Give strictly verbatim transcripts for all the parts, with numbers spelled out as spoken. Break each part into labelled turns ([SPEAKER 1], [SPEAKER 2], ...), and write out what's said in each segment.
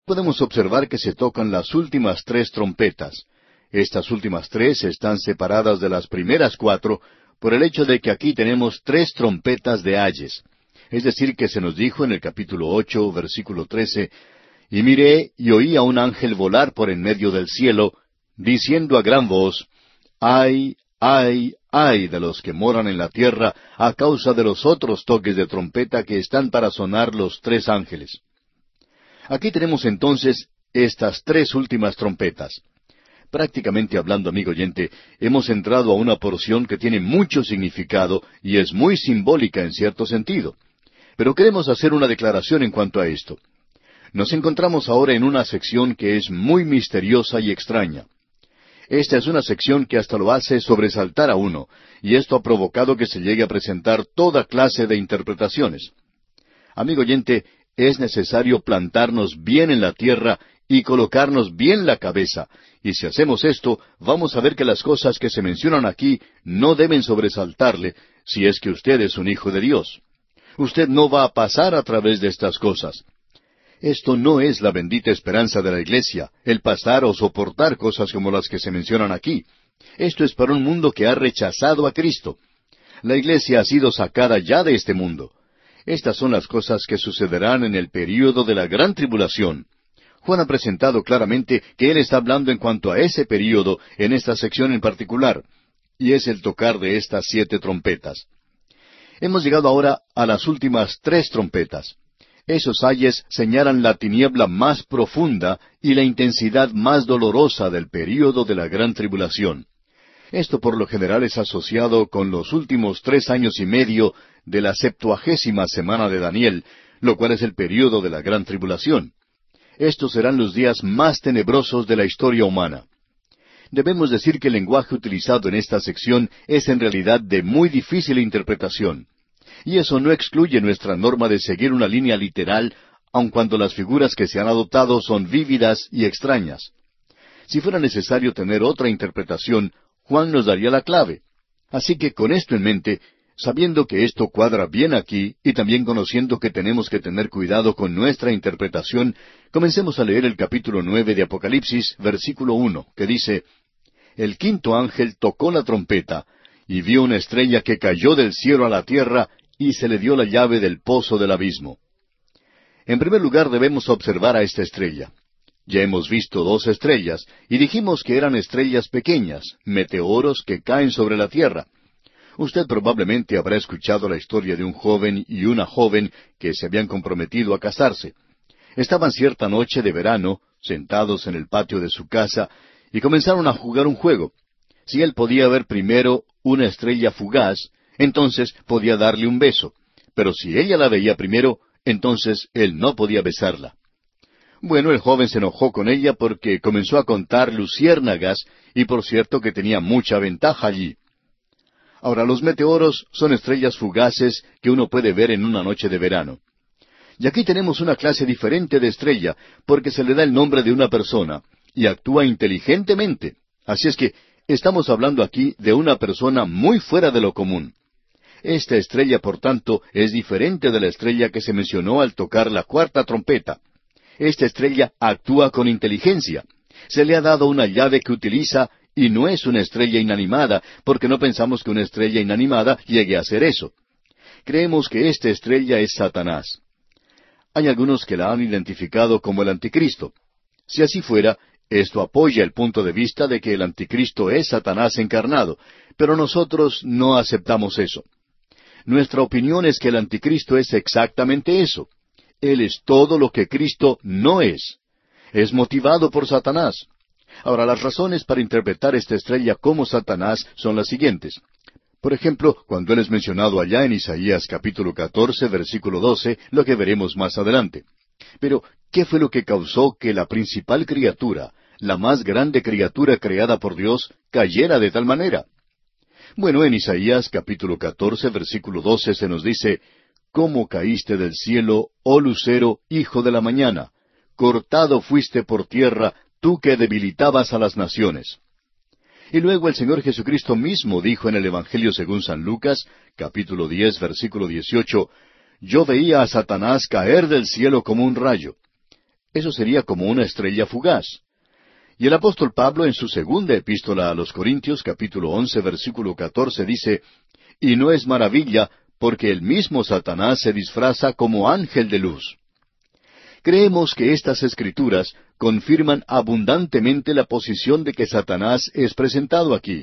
[SPEAKER 1] podemos observar que se tocan las últimas tres trompetas. Estas últimas tres están separadas de las primeras cuatro por el hecho de que aquí tenemos tres trompetas de ayes. Es decir, que se nos dijo en el capítulo ocho, versículo trece, «Y miré y oí a un ángel volar por en medio del cielo, diciendo a gran voz, ¡Ay, ay, ay de los que moran en la tierra a causa de los otros toques de trompeta que están para sonar los tres ángeles!» Aquí tenemos entonces estas tres últimas trompetas. Prácticamente hablando, amigo oyente, hemos entrado a una porción que tiene mucho significado y es muy simbólica en cierto sentido. Pero queremos hacer una declaración en cuanto a esto. Nos encontramos ahora en una sección que es muy misteriosa y extraña. Esta es una sección que hasta lo hace sobresaltar a uno, y esto ha provocado que se llegue a presentar toda clase de interpretaciones. Amigo oyente, es necesario plantarnos bien en la tierra y colocarnos bien la cabeza, y si hacemos esto, vamos a ver que las cosas que se mencionan aquí no deben sobresaltarle, si es que usted es un hijo de Dios. Usted no va a pasar a través de estas cosas. Esto no es la bendita esperanza de la iglesia, el pasar o soportar cosas como las que se mencionan aquí. Esto es para un mundo que ha rechazado a Cristo. La iglesia ha sido sacada ya de este mundo. Estas son las cosas que sucederán en el período de la gran tribulación. Juan ha presentado claramente que él está hablando en cuanto a ese período en esta sección en particular, y es el tocar de estas siete trompetas. Hemos llegado ahora a las últimas tres trompetas. Esos ayes señalan la tiniebla más profunda y la intensidad más dolorosa del período de la gran tribulación. Esto por lo general es asociado con los últimos tres años y medio de la septuagésima semana de Daniel, lo cual es el período de la gran tribulación. Estos serán los días más tenebrosos de la historia humana. Debemos decir que el lenguaje utilizado en esta sección es en realidad de muy difícil interpretación. Y eso no excluye nuestra norma de seguir una línea literal, aun cuando las figuras que se han adoptado son vívidas y extrañas. Si fuera necesario tener otra interpretación, Juan nos daría la clave. Así que con esto en mente, sabiendo que esto cuadra bien aquí, y también conociendo que tenemos que tener cuidado con nuestra interpretación, comencemos a leer el capítulo nueve de Apocalipsis, versículo uno, que dice, «El quinto ángel tocó la trompeta, y vio una estrella que cayó del cielo a la tierra, y se le dio la llave del pozo del abismo». En primer lugar debemos observar a esta estrella. Ya hemos visto dos estrellas, y dijimos que eran estrellas pequeñas, meteoros que caen sobre la tierra. Usted probablemente habrá escuchado la historia de un joven y una joven que se habían comprometido a casarse. Estaban cierta noche de verano, sentados en el patio de su casa, y comenzaron a jugar un juego. Si él podía ver primero una estrella fugaz, entonces podía darle un beso. Pero si ella la veía primero, entonces él no podía besarla. Bueno, el joven se enojó con ella porque comenzó a contar luciérnagas, y por cierto que tenía mucha ventaja allí. Ahora, los meteoros son estrellas fugaces que uno puede ver en una noche de verano. Y aquí tenemos una clase diferente de estrella, porque se le da el nombre de una persona, y actúa inteligentemente. Así es que estamos hablando aquí de una persona muy fuera de lo común. Esta estrella, por tanto, es diferente de la estrella que se mencionó al tocar la cuarta trompeta. Esta estrella actúa con inteligencia. Se le ha dado una llave que utiliza, y no es una estrella inanimada, porque no pensamos que una estrella inanimada llegue a hacer eso. Creemos que esta estrella es Satanás. Hay algunos que la han identificado como el anticristo. Si así fuera, esto apoya el punto de vista de que el anticristo es Satanás encarnado, pero nosotros no aceptamos eso. Nuestra opinión es que el anticristo es exactamente eso. Él es todo lo que Cristo no es. Es motivado por Satanás. Ahora, las razones para interpretar esta estrella como Satanás son las siguientes. Por ejemplo, cuando él es mencionado allá en Isaías capítulo catorce, versículo doce, lo que veremos más adelante. Pero, ¿qué fue lo que causó que la principal criatura, la más grande criatura creada por Dios, cayera de tal manera? Bueno, en Isaías capítulo catorce, versículo doce se nos dice, «¿Cómo caíste del cielo, oh lucero, hijo de la mañana? Cortado fuiste por tierra, tú que debilitabas a las naciones». Y luego el Señor Jesucristo mismo dijo en el Evangelio según San Lucas, capítulo diez, versículo dieciocho, «Yo veía a Satanás caer del cielo como un rayo». Eso sería como una estrella fugaz. Y el apóstol Pablo en su segunda epístola a los Corintios, capítulo once, versículo catorce, dice, «Y no es maravilla, porque el mismo Satanás se disfraza como ángel de luz». Creemos que estas escrituras confirman abundantemente la posición de que Satanás es presentado aquí.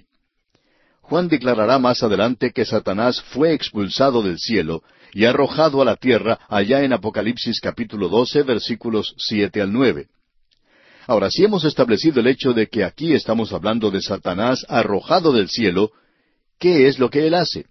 [SPEAKER 1] Juan declarará más adelante que Satanás fue expulsado del cielo y arrojado a la tierra allá en Apocalipsis capítulo doce, versículos siete al nueve. Ahora, si hemos establecido el hecho de que aquí estamos hablando de Satanás arrojado del cielo, ¿qué es lo que él hace?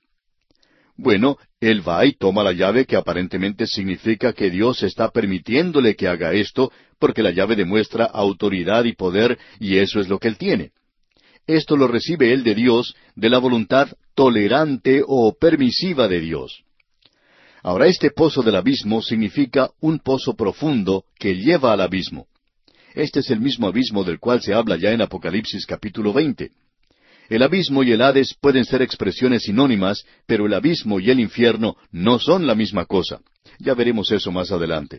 [SPEAKER 1] Bueno, él va y toma la llave, que aparentemente significa que Dios está permitiéndole que haga esto, porque la llave demuestra autoridad y poder, y eso es lo que él tiene. Esto lo recibe él de Dios, de la voluntad tolerante o permisiva de Dios. Ahora, este pozo del abismo significa un pozo profundo que lleva al abismo. Este es el mismo abismo del cual se habla ya en Apocalipsis capítulo veinte. El abismo y el Hades pueden ser expresiones sinónimas, pero el abismo y el infierno no son la misma cosa. Ya veremos eso más adelante.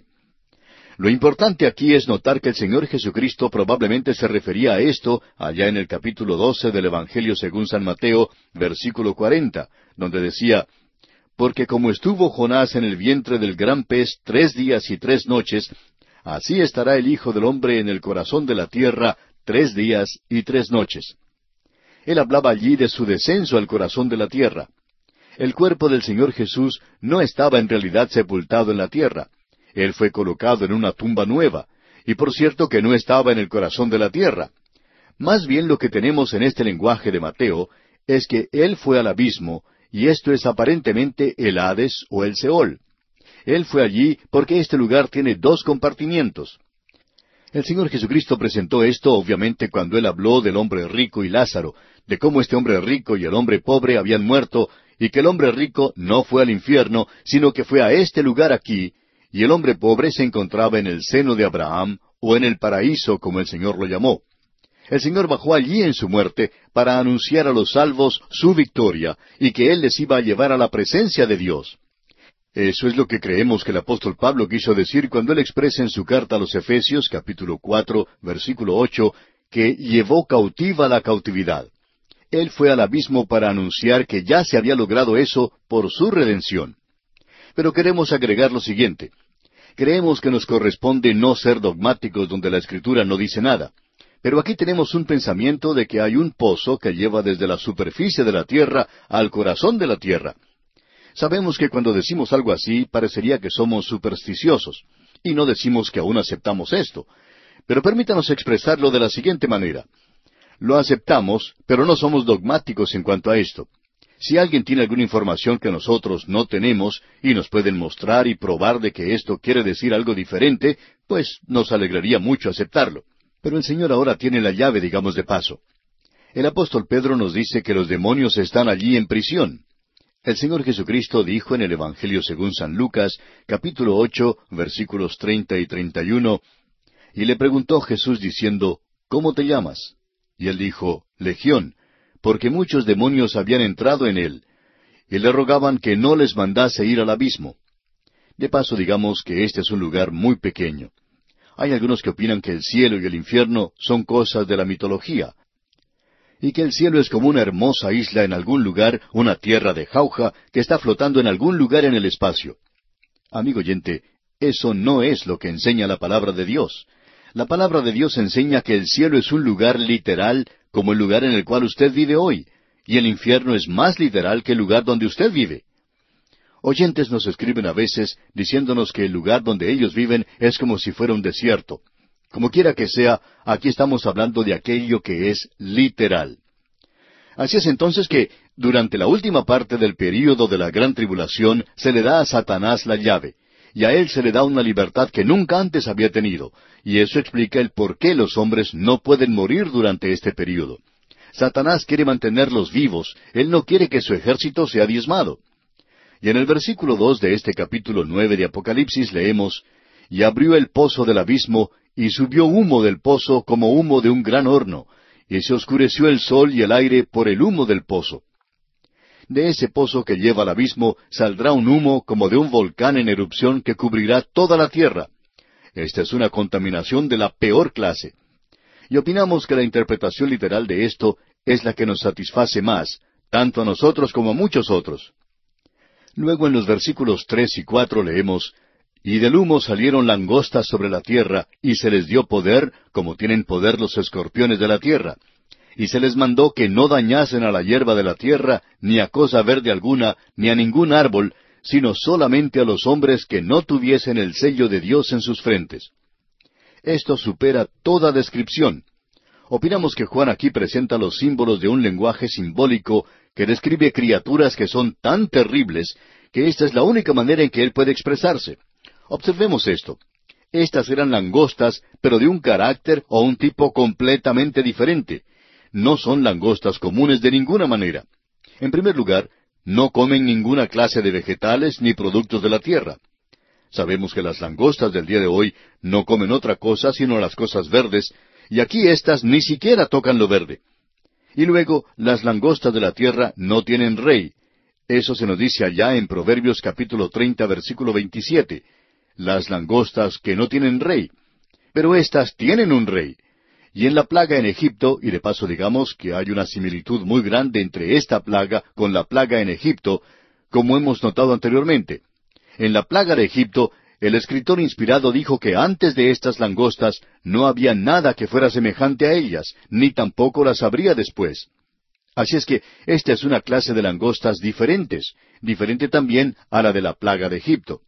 [SPEAKER 1] Lo importante aquí es notar que el Señor Jesucristo probablemente se refería a esto allá en el capítulo doce del Evangelio según San Mateo, versículo cuarenta, donde decía, «Porque como estuvo Jonás en el vientre del gran pez tres días y tres noches, así estará el Hijo del Hombre en el corazón de la tierra tres días y tres noches». Él hablaba allí de su descenso al corazón de la tierra. El cuerpo del Señor Jesús no estaba en realidad sepultado en la tierra. Él fue colocado en una tumba nueva, y por cierto que no estaba en el corazón de la tierra. Más bien lo que tenemos en este lenguaje de Mateo es que Él fue al abismo, y esto es aparentemente el Hades o el Seol. Él fue allí porque este lugar tiene dos compartimientos. El Señor Jesucristo presentó esto obviamente cuando Él habló del hombre rico y Lázaro, de cómo este hombre rico y el hombre pobre habían muerto, y que el hombre rico no fue al infierno, sino que fue a este lugar aquí, y el hombre pobre se encontraba en el seno de Abraham, o en el paraíso, como el Señor lo llamó. El Señor bajó allí en su muerte para anunciar a los salvos su victoria, y que Él les iba a llevar a la presencia de Dios. Eso es lo que creemos que el apóstol Pablo quiso decir cuando él expresa en su carta a los Efesios, capítulo cuatro, versículo ocho, que llevó cautiva la cautividad. Él fue al abismo para anunciar que ya se había logrado eso por su redención. Pero queremos agregar lo siguiente. Creemos que nos corresponde no ser dogmáticos donde la Escritura no dice nada. Pero aquí tenemos un pensamiento de que hay un pozo que lleva desde la superficie de la tierra al corazón de la tierra. Sabemos que cuando decimos algo así, parecería que somos supersticiosos, y no decimos que aún aceptamos esto. Pero permítanos expresarlo de la siguiente manera. Lo aceptamos, pero no somos dogmáticos en cuanto a esto. Si alguien tiene alguna información que nosotros no tenemos, y nos pueden mostrar y probar de que esto quiere decir algo diferente, pues nos alegraría mucho aceptarlo. Pero el Señor ahora tiene la llave, digamos de paso. El apóstol Pedro nos dice que los demonios están allí en prisión. El Señor Jesucristo dijo en el Evangelio según San Lucas, capítulo ocho, versículos treinta y treinta y uno, y le preguntó Jesús diciendo, ¿cómo te llamas? Y él dijo, Legión, porque muchos demonios habían entrado en él, y le rogaban que no les mandase ir al abismo. De paso digamos que este es un lugar muy pequeño. Hay algunos que opinan que el cielo y el infierno son cosas de la mitología, y que el cielo es como una hermosa isla en algún lugar, una tierra de jauja, que está flotando en algún lugar en el espacio. Amigo oyente, eso no es lo que enseña la palabra de Dios. La palabra de Dios enseña que el cielo es un lugar literal, como el lugar en el cual usted vive hoy, y el infierno es más literal que el lugar donde usted vive. Oyentes nos escriben a veces diciéndonos que el lugar donde ellos viven es como si fuera un desierto. Como quiera que sea, aquí estamos hablando de aquello que es literal. Así es entonces que, durante la última parte del período de la gran tribulación, se le da a Satanás la llave, y a él se le da una libertad que nunca antes había tenido, y eso explica el por qué los hombres no pueden morir durante este período. Satanás quiere mantenerlos vivos, él no quiere que su ejército sea diezmado. Y en el versículo dos de este capítulo nueve de Apocalipsis leemos, «Y abrió el pozo del abismo, y subió humo del pozo como humo de un gran horno, y se oscureció el sol y el aire por el humo del pozo». De ese pozo que lleva al abismo saldrá un humo como de un volcán en erupción que cubrirá toda la tierra. Esta es una contaminación de la peor clase. Y opinamos que la interpretación literal de esto es la que nos satisface más, tanto a nosotros como a muchos otros. Luego en los versículos tres y cuatro leemos, «Y del humo salieron langostas sobre la tierra, y se les dio poder, como tienen poder los escorpiones de la tierra. Y se les mandó que no dañasen a la hierba de la tierra, ni a cosa verde alguna, ni a ningún árbol, sino solamente a los hombres que no tuviesen el sello de Dios en sus frentes». Esto supera toda descripción. Opinamos que Juan aquí presenta los símbolos de un lenguaje simbólico que describe criaturas que son tan terribles que esta es la única manera en que él puede expresarse. Observemos esto. Estas eran langostas, pero de un carácter o un tipo completamente diferente. No son langostas comunes de ninguna manera. En primer lugar, no comen ninguna clase de vegetales ni productos de la tierra. Sabemos que las langostas del día de hoy no comen otra cosa sino las cosas verdes, y aquí éstas ni siquiera tocan lo verde. Y luego, las langostas de la tierra no tienen rey. Eso se nos dice allá en Proverbios capítulo treinta, versículo veintisiete. Las langostas que no tienen rey. Pero éstas tienen un rey. Y en la plaga en Egipto, y de paso digamos que hay una similitud muy grande entre esta plaga con la plaga en Egipto, como hemos notado anteriormente. En la plaga de Egipto, el escritor inspirado dijo que antes de estas langostas no había nada que fuera semejante a ellas, ni tampoco las habría después. Así es que esta es una clase de langostas diferentes, diferente también a la de la plaga de Egipto.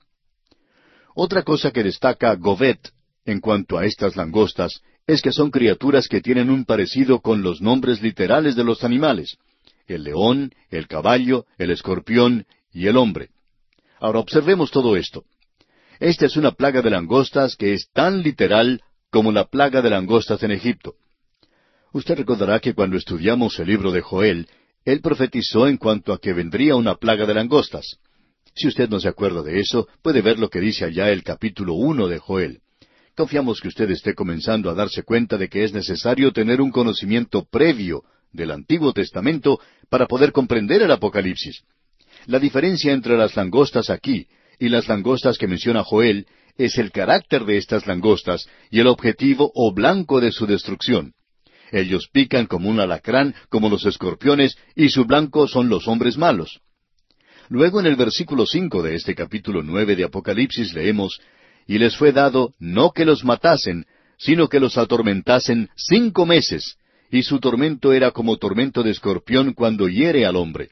[SPEAKER 1] Otra cosa que destaca Govet en cuanto a estas langostas es que son criaturas que tienen un parecido con los nombres literales de los animales: el león, el caballo, el escorpión y el hombre. Ahora observemos todo esto. Esta es una plaga de langostas que es tan literal como la plaga de langostas en Egipto. Usted recordará que cuando estudiamos el libro de Joel, él profetizó en cuanto a que vendría una plaga de langostas. Si usted no se acuerda de eso, puede ver lo que dice allá el capítulo uno de Joel. Confiamos que usted esté comenzando a darse cuenta de que es necesario tener un conocimiento previo del Antiguo Testamento para poder comprender el Apocalipsis. La diferencia entre las langostas aquí y las langostas que menciona Joel es el carácter de estas langostas y el objetivo o blanco de su destrucción. Ellos pican como un alacrán, como los escorpiones, y su blanco son los hombres malos. Luego en el versículo cinco de este capítulo nueve de Apocalipsis leemos, «Y les fue dado no que los matasen, sino que los atormentasen cinco meses, y su tormento era como tormento de escorpión cuando hiere al hombre».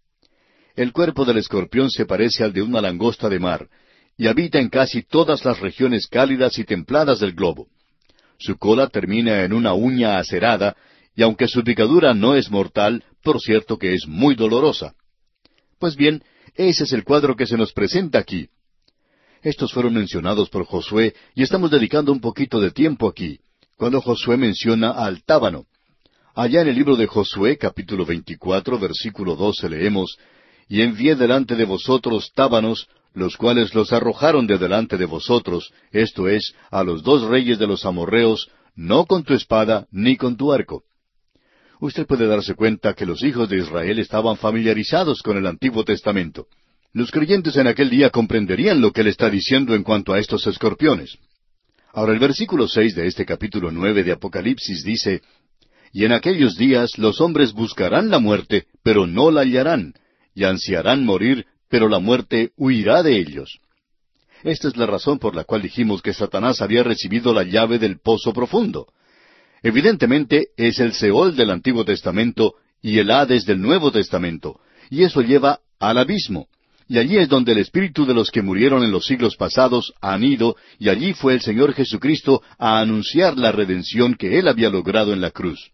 [SPEAKER 1] El cuerpo del escorpión se parece al de una langosta de mar, y habita en casi todas las regiones cálidas y templadas del globo. Su cola termina en una uña acerada, y aunque su picadura no es mortal, por cierto que es muy dolorosa. Pues bien, ese es el cuadro que se nos presenta aquí. Estos fueron mencionados por Josué, y estamos dedicando un poquito de tiempo aquí, cuando Josué menciona al tábano. Allá en el libro de Josué, capítulo veinticuatro, versículo doce, leemos, «Y envié delante de vosotros tábanos, los cuales los arrojaron de delante de vosotros, esto es, a los dos reyes de los amorreos, no con tu espada ni con tu arco». Usted puede darse cuenta que los hijos de Israel estaban familiarizados con el Antiguo Testamento. Los creyentes en aquel día comprenderían lo que él está diciendo en cuanto a estos escorpiones. Ahora el versículo seis de este capítulo nueve de Apocalipsis dice, «Y en aquellos días los hombres buscarán la muerte, pero no la hallarán, y ansiarán morir, pero la muerte huirá de ellos». Esta es la razón por la cual dijimos que Satanás había recibido la llave del pozo profundo. Evidentemente es el Seol del Antiguo Testamento y el Hades del Nuevo Testamento, y eso lleva al abismo. Y allí es donde el espíritu de los que murieron en los siglos pasados han ido, y allí fue el Señor Jesucristo a anunciar la redención que Él había logrado en la cruz.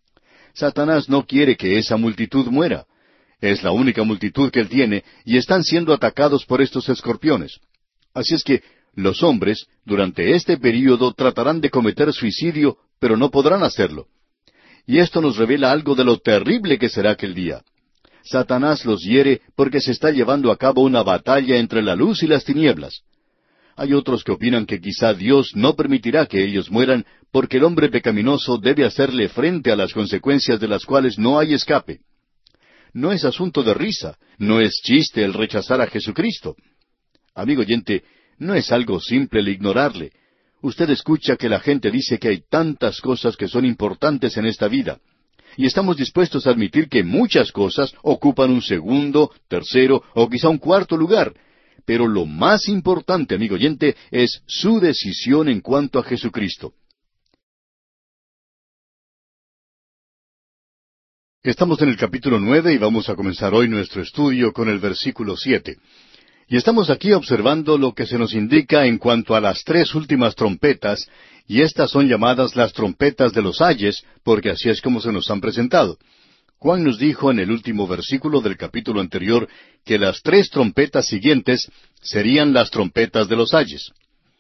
[SPEAKER 1] Satanás no quiere que esa multitud muera. Es la única multitud que Él tiene, y están siendo atacados por estos escorpiones. Así es que los hombres, durante este período, tratarán de cometer suicidio, pero no podrán hacerlo. Y esto nos revela algo de lo terrible que será aquel día. Satanás los hiere porque se está llevando a cabo una batalla entre la luz y las tinieblas. Hay otros que opinan que quizá Dios no permitirá que ellos mueran porque el hombre pecaminoso debe hacerle frente a las consecuencias de las cuales no hay escape. No es asunto de risa, no es chiste el rechazar a Jesucristo. Amigo oyente, no es algo simple el ignorarle. Usted escucha que la gente dice que hay tantas cosas que son importantes en esta vida. Y estamos dispuestos a admitir que muchas cosas ocupan un segundo, tercero o quizá un cuarto lugar. Pero lo más importante, amigo oyente, es su decisión en cuanto a Jesucristo. Estamos en el capítulo nueve y vamos a comenzar hoy nuestro estudio con el versículo siete. Y estamos aquí observando lo que se nos indica en cuanto a las tres últimas trompetas, y estas son llamadas las trompetas de los ayes, porque así es como se nos han presentado. Juan nos dijo en el último versículo del capítulo anterior que las tres trompetas siguientes serían las trompetas de los ayes.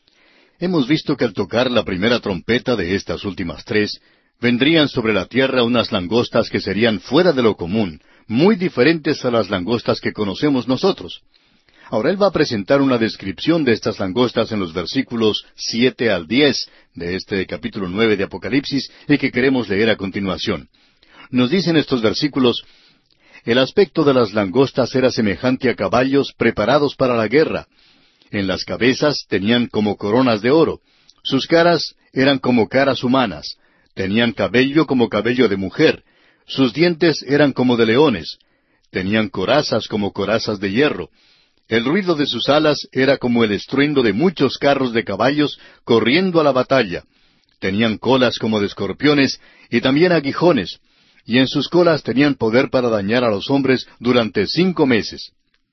[SPEAKER 1] Hemos visto que al tocar la primera trompeta de estas últimas tres, vendrían sobre la tierra unas langostas que serían fuera de lo común, muy diferentes a las langostas que conocemos nosotros. Ahora él va a presentar una descripción de estas langostas en los versículos siete al diez de este capítulo nueve de Apocalipsis y que queremos leer a continuación. Nos dicen estos versículos: el aspecto de las langostas era semejante a caballos preparados para la guerra. En las cabezas tenían como coronas de oro. Sus caras eran como caras humanas. Tenían cabello como cabello de mujer. Sus dientes eran como de leones. Tenían corazas como corazas de hierro. El ruido de sus alas era como el estruendo de muchos carros de caballos corriendo a la batalla. Tenían colas como de escorpiones y también aguijones, y en sus colas tenían poder para dañar a los hombres durante cinco meses.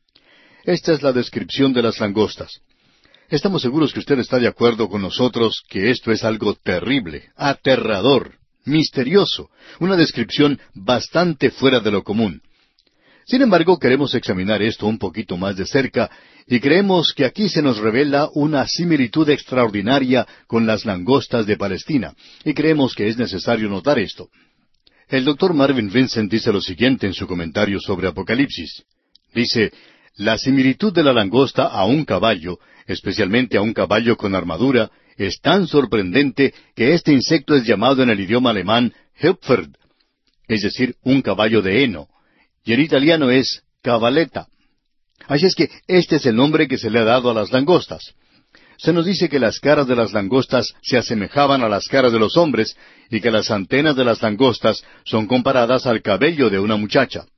[SPEAKER 1] Esta es la descripción de las langostas. Estamos seguros que usted está de acuerdo con nosotros que esto es algo terrible, aterrador, misterioso, una descripción bastante fuera de lo común. Sin embargo, queremos examinar esto un poquito más de cerca y creemos que aquí se nos revela una similitud extraordinaria con las langostas de Palestina, y creemos que es necesario notar esto. El doctor Marvin Vincent dice lo siguiente en su comentario sobre Apocalipsis. Dice: la similitud de la langosta a un caballo, especialmente a un caballo con armadura, es tan sorprendente que este insecto es llamado en el idioma alemán Hüpferd, es decir, un caballo de heno. Y en italiano es cabaleta. Así es que este es el nombre que se le ha dado a las langostas. Se nos dice que las caras de las langostas se asemejaban a las caras de los hombres y que las antenas de las langostas son comparadas al cabello de una muchacha.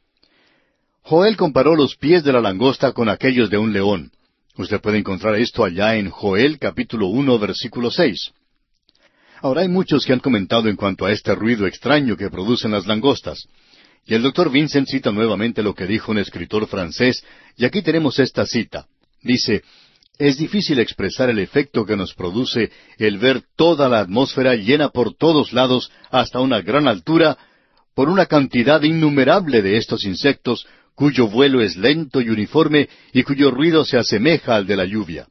[SPEAKER 1] Joel comparó los pies de la langosta con aquellos de un león. Usted puede encontrar esto allá en Joel capítulo uno versículo seis. Ahora hay muchos que han comentado en cuanto a este ruido extraño que producen las langostas. Y el doctor Vincent cita nuevamente lo que dijo un escritor francés, y aquí tenemos esta cita. Dice: es difícil expresar el efecto que nos produce el ver toda la atmósfera llena por todos lados hasta una gran altura por una cantidad innumerable de estos insectos cuyo vuelo es lento y uniforme y cuyo ruido se asemeja al de la lluvia.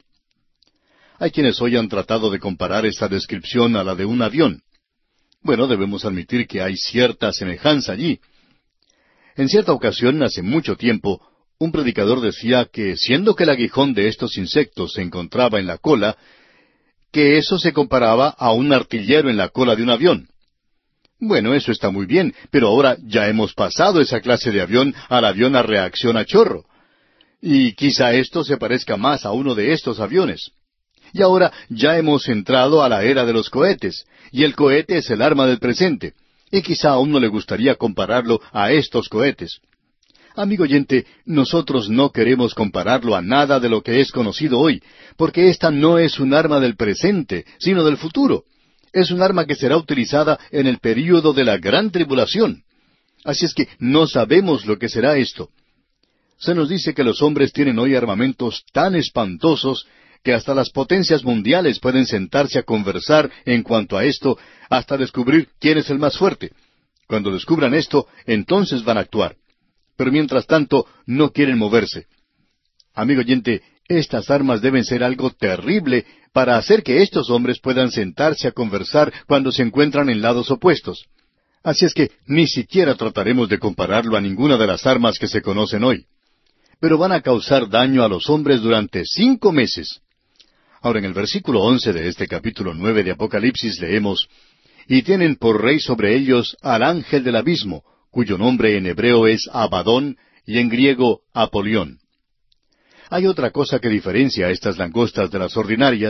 [SPEAKER 1] Hay quienes hoy han tratado de comparar esta descripción a la de un avión. Bueno, debemos admitir que hay cierta semejanza allí. En cierta ocasión, hace mucho tiempo, un predicador decía que, siendo que el aguijón de estos insectos se encontraba en la cola, que eso se comparaba a un artillero en la cola de un avión. Bueno, eso está muy bien, pero ahora ya hemos pasado esa clase de avión al avión a reacción a chorro. Y quizá esto se parezca más a uno de estos aviones. Y ahora ya hemos entrado a la era de los cohetes, y el cohete es el arma del presente. Y quizá a uno le gustaría compararlo a estos cohetes. Amigo oyente, nosotros no queremos compararlo a nada de lo que es conocido hoy, porque esta no es un arma del presente, sino del futuro. Es un arma que será utilizada en el período de la gran tribulación. Así es que no sabemos lo que será esto. Se nos dice que los hombres tienen hoy armamentos tan espantosos que hasta las potencias mundiales pueden sentarse a conversar en cuanto a esto, hasta descubrir quién es el más fuerte. Cuando descubran esto, entonces van a actuar. Pero mientras tanto, no quieren moverse. Amigo oyente, estas armas deben ser algo terrible para hacer que estos hombres puedan sentarse a conversar cuando se encuentran en lados opuestos. Así es que ni siquiera trataremos de compararlo a ninguna de las armas que se conocen hoy. Pero van a causar daño a los hombres durante cinco meses. Ahora, en el versículo once de este capítulo nueve de Apocalipsis leemos: y tienen por rey sobre ellos al ángel del abismo, cuyo nombre en hebreo es Abadón y en griego Apolión. Hay otra cosa que diferencia a estas langostas de las ordinarias,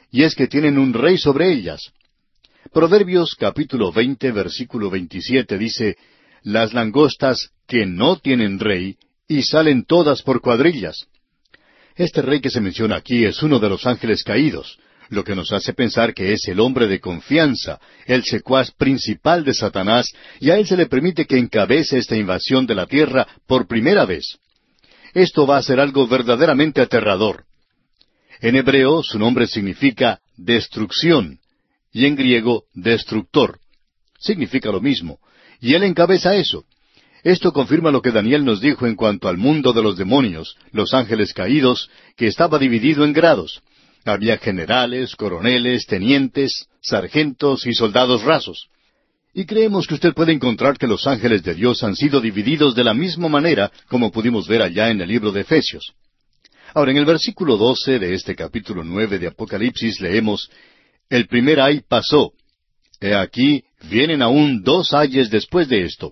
[SPEAKER 1] y es que tienen un rey sobre ellas. Proverbios capítulo veinte, versículo veintisiete dice, las langostas que no tienen rey, y salen todas por cuadrillas. Este rey que se menciona aquí es uno de los ángeles caídos, lo que nos hace pensar que es el hombre de confianza, el secuaz principal de Satanás, y a él se le permite que encabece esta invasión de la tierra por primera vez. Esto va a ser algo verdaderamente aterrador. En hebreo su nombre significa destrucción, y en griego destructor. Significa lo mismo, y él encabeza eso. Esto confirma lo que Daniel nos dijo en cuanto al mundo de los demonios, los ángeles caídos, que estaba dividido en grados. Había generales, coroneles, tenientes, sargentos y soldados rasos. Y creemos que usted puede encontrar que los ángeles de Dios han sido divididos de la misma manera como pudimos ver allá en el libro de Efesios. Ahora, en el versículo doce de este capítulo nueve de Apocalipsis leemos, el primer ay pasó. He aquí, vienen aún dos ayes después de esto.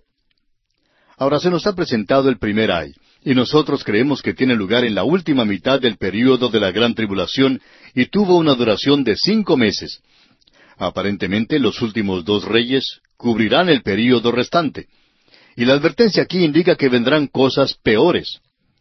[SPEAKER 1] Ahora se nos ha presentado el primer ay, y nosotros creemos que tiene lugar en la última mitad del período de la gran tribulación y tuvo una duración de cinco meses. Aparentemente los últimos dos reyes cubrirán el período restante. Y la advertencia aquí indica que vendrán cosas peores.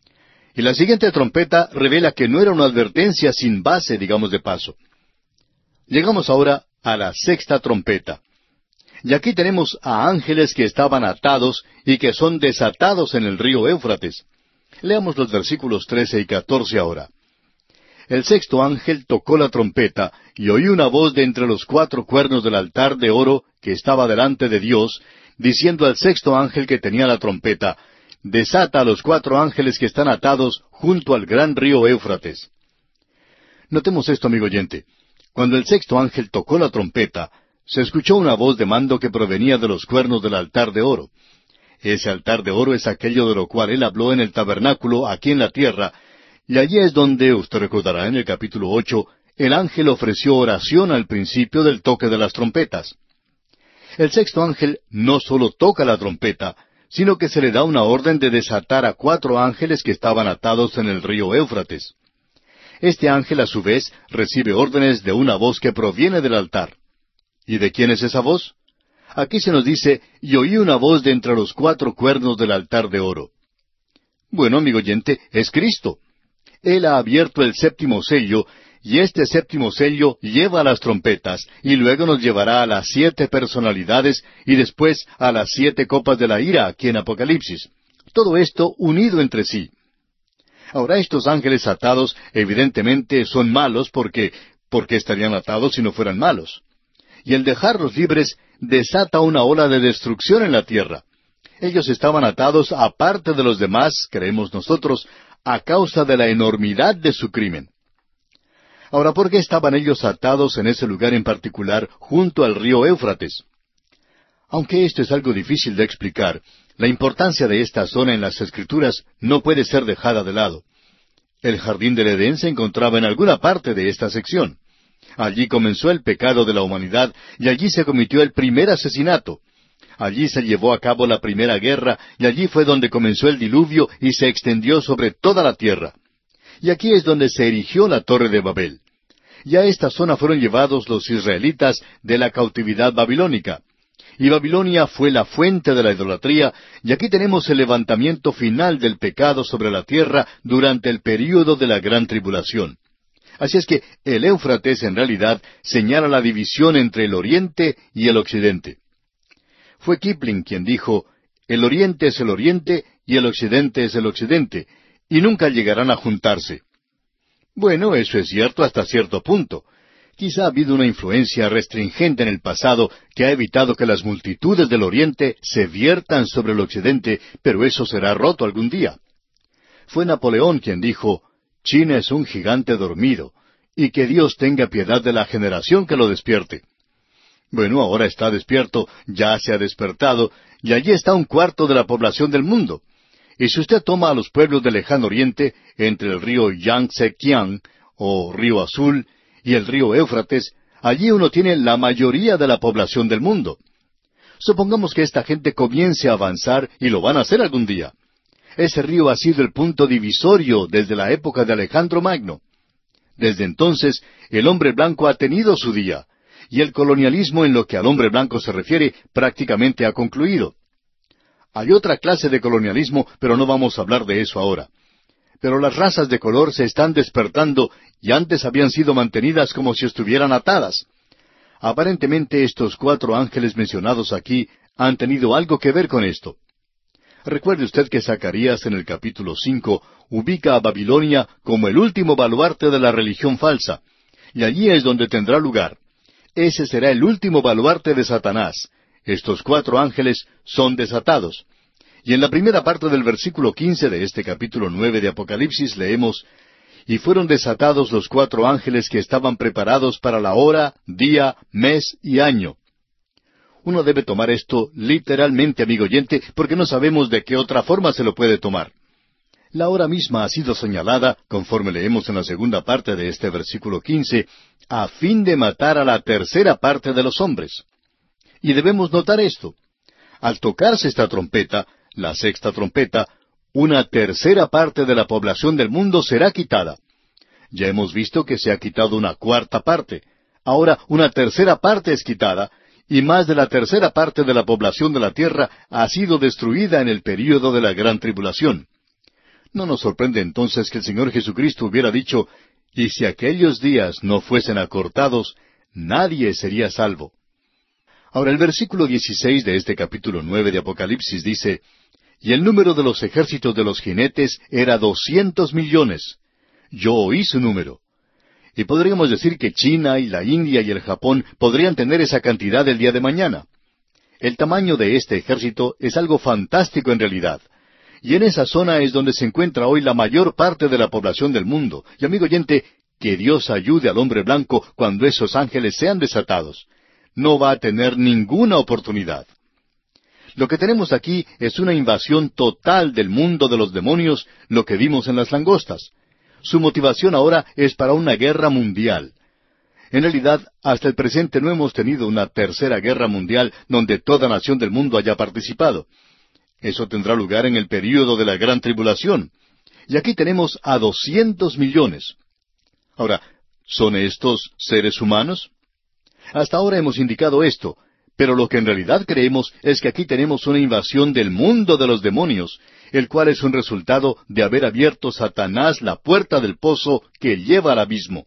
[SPEAKER 1] Y la siguiente trompeta revela que no era una advertencia sin base, digamos de paso. Llegamos ahora a la sexta trompeta. Y aquí tenemos a ángeles que estaban atados y que son desatados en el río Éufrates. Leamos los versículos trece y catorce ahora. El sexto ángel tocó la trompeta, y oí una voz de entre los cuatro cuernos del altar de oro que estaba delante de Dios, diciendo al sexto ángel que tenía la trompeta, desata a los cuatro ángeles que están atados junto al gran río Éufrates. Notemos esto, amigo oyente. Cuando el sexto ángel tocó la trompeta, se escuchó una voz de mando que provenía de los cuernos del altar de oro. Ese altar de oro es aquello de lo cual él habló en el tabernáculo aquí en la tierra, y allí es donde, usted recordará en el capítulo ocho, el ángel ofreció oración al principio del toque de las trompetas. El sexto ángel no solo toca la trompeta, sino que se le da una orden de desatar a cuatro ángeles que estaban atados en el río Éufrates. Este ángel, a su vez, recibe órdenes de una voz que proviene del altar. ¿Y de quién es esa voz? Aquí se nos dice, y oí una voz de entre los cuatro cuernos del altar de oro. Bueno, amigo oyente, es Cristo. Él ha abierto el séptimo sello, y este séptimo sello lleva las trompetas, y luego nos llevará a las siete personalidades, y después a las siete copas de la ira aquí en Apocalipsis. Todo esto unido entre sí. Ahora, estos ángeles atados evidentemente son malos porque, porque estarían atados si no fueran malos. Y el dejarlos libres desata una ola de destrucción en la tierra. Ellos estaban atados aparte de los demás, creemos nosotros, a causa de la enormidad de su crimen. Ahora, ¿por qué estaban ellos atados en ese lugar en particular, junto al río Éufrates? Aunque esto es algo difícil de explicar, la importancia de esta zona en las Escrituras no puede ser dejada de lado. El jardín del Edén se encontraba en alguna parte de esta sección. Allí comenzó el pecado de la humanidad y allí se cometió el primer asesinato. Allí se llevó a cabo la primera guerra y allí fue donde comenzó el diluvio y se extendió sobre toda la tierra. Y aquí es donde se erigió la Torre de Babel. Y a esta zona fueron llevados los israelitas de la cautividad babilónica. Y Babilonia fue la fuente de la idolatría, y aquí tenemos el levantamiento final del pecado sobre la tierra durante el período de la gran tribulación. Así es que el Éufrates en realidad señala la división entre el oriente y el occidente. Fue Kipling quien dijo, el oriente es el oriente y el occidente es el occidente, y nunca llegarán a juntarse. Bueno, eso es cierto hasta cierto punto. Quizá ha habido una influencia restringente en el pasado que ha evitado que las multitudes del oriente se viertan sobre el occidente, pero eso será roto algún día. Fue Napoleón quien dijo, China es un gigante dormido, y que Dios tenga piedad de la generación que lo despierte. Bueno, ahora está despierto, ya se ha despertado, y allí está un cuarto de la población del mundo. Y si usted toma a los pueblos del lejano oriente, entre el río Yangtze-Kiang, o Río Azul, y el río Éufrates, allí uno tiene la mayoría de la población del mundo. Supongamos que esta gente comience a avanzar, y lo van a hacer algún día. Ese río ha sido el punto divisorio desde la época de Alejandro Magno. Desde entonces, el hombre blanco ha tenido su día, y el colonialismo en lo que al hombre blanco se refiere prácticamente ha concluido. Hay otra clase de colonialismo, pero no vamos a hablar de eso ahora. Pero las razas de color se están despertando y antes habían sido mantenidas como si estuvieran atadas. Aparentemente estos cuatro ángeles mencionados aquí han tenido algo que ver con esto. Recuerde usted que Zacarías en el capítulo cinco ubica a Babilonia como el último baluarte de la religión falsa, y allí es donde tendrá lugar. Ese será el último baluarte de Satanás. Estos cuatro ángeles son desatados. Y en la primera parte del versículo quince de este capítulo nueve de Apocalipsis leemos, «Y fueron desatados los cuatro ángeles que estaban preparados para la hora, día, mes y año». Uno debe tomar esto literalmente, amigo oyente, porque no sabemos de qué otra forma se lo puede tomar. La hora misma ha sido señalada, conforme leemos en la segunda parte de este versículo quince, a fin de matar a la tercera parte de los hombres. Y debemos notar esto. Al tocarse esta trompeta, la sexta trompeta, una tercera parte de la población del mundo será quitada. Ya hemos visto que se ha quitado una cuarta parte. Ahora una tercera parte es quitada, y más de la tercera parte de la población de la tierra ha sido destruida en el período de la gran tribulación. No nos sorprende entonces que el Señor Jesucristo hubiera dicho, «Y si aquellos días no fuesen acortados, nadie sería salvo». Ahora el versículo dieciséis de este capítulo nueve de Apocalipsis dice, «Y el número de los ejércitos de los jinetes era doscientos millones. Yo oí su número». Y podríamos decir que China y la India y el Japón podrían tener esa cantidad el día de mañana. El tamaño de este ejército es algo fantástico en realidad. Y en esa zona es donde se encuentra hoy la mayor parte de la población del mundo. Y amigo oyente, que Dios ayude al hombre blanco cuando esos ángeles sean desatados. No va a tener ninguna oportunidad. Lo que tenemos aquí es una invasión total del mundo de los demonios, lo que vimos en las langostas. Su motivación ahora es para una guerra mundial. En realidad, hasta el presente no hemos tenido una tercera guerra mundial donde toda nación del mundo haya participado. Eso tendrá lugar en el período de la gran tribulación. Y aquí tenemos a doscientos millones. Ahora, ¿son estos seres humanos? Hasta ahora hemos indicado esto, pero lo que en realidad creemos es que aquí tenemos una invasión del mundo de los demonios, el cual es un resultado de haber abierto Satanás la puerta del pozo que lleva al abismo.